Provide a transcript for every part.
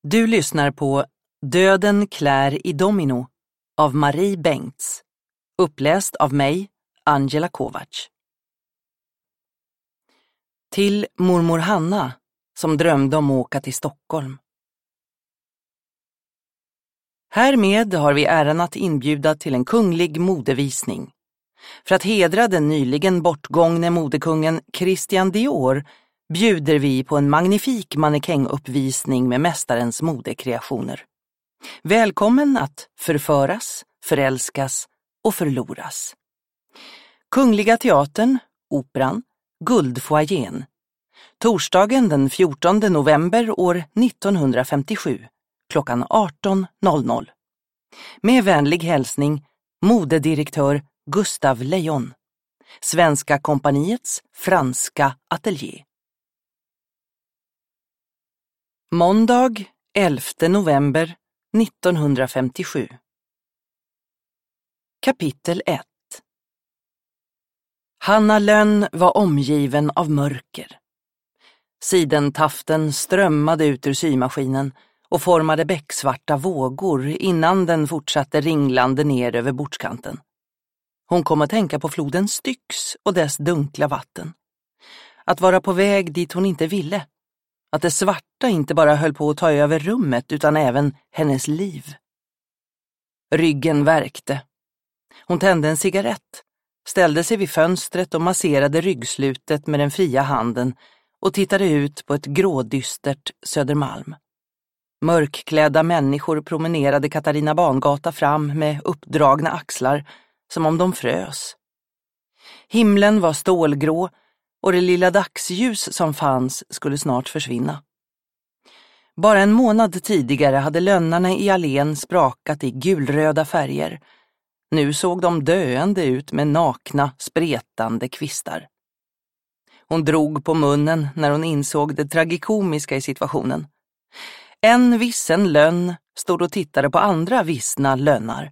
Du lyssnar på Döden klär i domino av Marie Bengts, uppläst av mig, Angela Kovacs. Till mormor Hanna som drömde om att åka till Stockholm. Härmed har vi äran att inbjuda till en kunglig modevisning. För att hedra den nyligen bortgångne modekungen Christian Dior bjuder vi på en magnifik mannekänguppvisning med mästarens modekreationer. Välkommen att förföras, förälskas och förloras. Kungliga Teatern, Operan, Guldfoajén. Torsdagen den 14 november år 1957, klockan 18.00. Med vänlig hälsning, modedirektör Gustav Lejon. Svenska kompaniets franska ateljé. Måndag 11 november 1957. Kapitel 1. Hanna Lönn var omgiven av mörker. Sidentaften strömmade ut ur symaskinen och formade becksvarta vågor innan den fortsatte ringlande ner över bordskanten. Hon kom att tänka på floden Styx och dess dunkla vatten. Att vara på väg dit hon inte ville. Att det svarta inte bara höll på att ta över rummet utan även hennes liv. Ryggen värkte. Hon tände en cigarett, ställde sig vid fönstret och masserade ryggslutet med den fria handen och tittade ut på ett grådystert Södermalm. Mörkklädda människor promenerade Katarina Bangata fram med uppdragna axlar som om de frös. Himlen var stålgrå och det lilla dagsljus som fanns skulle snart försvinna. Bara en månad tidigare hade lönnarna i allén sprakat i gulröda färger. Nu såg de döende ut med nakna, spretande kvistar. Hon drog på munnen när hon insåg det tragikomiska i situationen. En vissen lönn stod och tittade på andra vissna lönnar.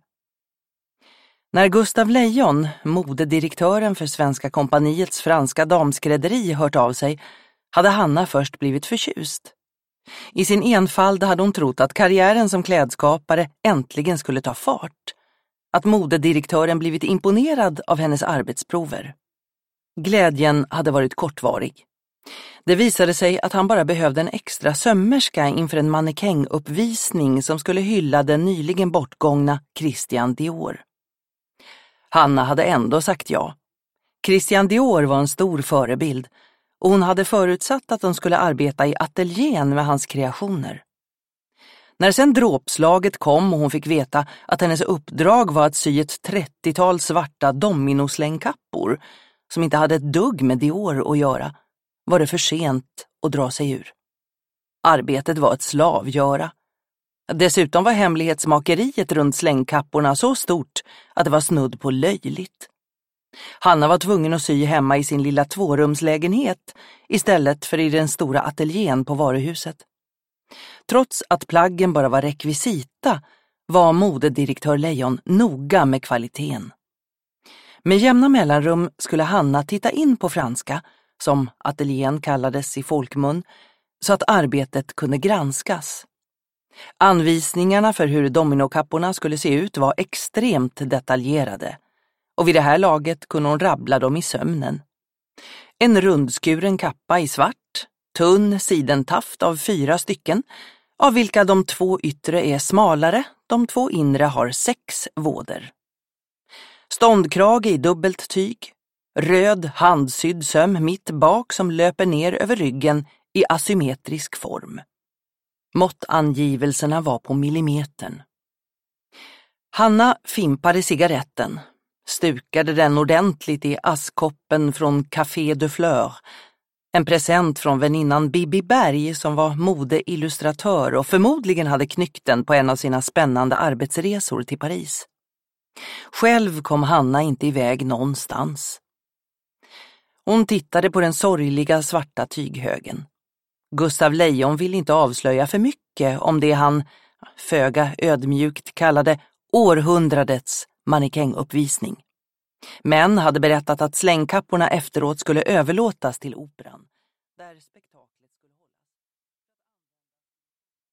När Gustav Lejon, modedirektören för Svenska kompaniets franska damskrädderi, hört av sig, hade Hanna först blivit förtjust. I sin enfald hade hon trott att karriären som klädskapare äntligen skulle ta fart. Att modedirektören blivit imponerad av hennes arbetsprover. Glädjen hade varit kortvarig. Det visade sig att han bara behövde en extra sömmerska inför en mannekänguppvisning som skulle hylla den nyligen bortgångna Christian Dior. Hanna hade ändå sagt ja. Christian Dior var en stor förebild och hon hade förutsatt att de skulle arbeta i ateljén med hans kreationer. När sen dråpslaget kom och hon fick veta att hennes uppdrag var att sy ett 30-tal svarta dominoslängkappor som inte hade ett dugg med Dior att göra, var det för sent att dra sig ur. Arbetet var ett slavgöra. Dessutom var hemlighetsmakeriet runt slängkapporna så stort att det var snudd på löjligt. Hanna var tvungen att sy hemma i sin lilla tvårumslägenhet istället för i den stora ateljén på varuhuset. Trots att plaggen bara var rekvisita var modedirektör Lejon noga med kvaliteten. Med jämna mellanrum skulle Hanna titta in på franska, som ateljén kallades i folkmun, så att arbetet kunde granskas. Anvisningarna för hur dominokapporna skulle se ut var extremt detaljerade och vid det här laget kunde hon rabbla dem i sömnen. En rundskuren kappa i svart, tunn sidentaft av 4 stycken, av vilka de 2 yttre är smalare, de 2 inre har 6 våder. Ståndkrage i dubbelt tyg, röd handsydd söm mitt bak som löper ner över ryggen i asymmetrisk form. Måttangivelserna var på millimetern. Hanna fimpade cigaretten, stukade den ordentligt i askkoppen från Café de Fleur, en present från väninnan Bibi Berg som var modeillustratör och förmodligen hade knyckt den på en av sina spännande arbetsresor till Paris. Själv kom Hanna inte iväg någonstans. Hon tittade på den sorgliga svarta tyghögen. Gustav Lejon ville inte avslöja för mycket om det han, föga ödmjukt, kallade århundradets mannekänguppvisning. Men hade berättat att slängkapporna efteråt skulle överlåtas till Operan. Där spektaklet